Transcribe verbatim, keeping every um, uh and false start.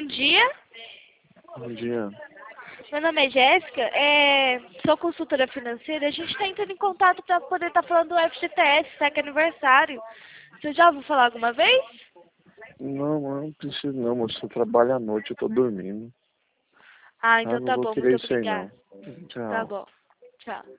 dia. Bom dia. Meu nome é Jéssica, é... sou consultora financeira. A gente está entrando em contato para poder estar falando do F G T S, tá? Que é aniversário. Você já ouviu falar alguma vez? Não, mas não preciso não, moço. Eu trabalho à noite, eu tô dormindo. Ah, Ah, então não tá vou bom. querer Muito isso aí não. obrigada. Tá Tchau. bom. Tchau.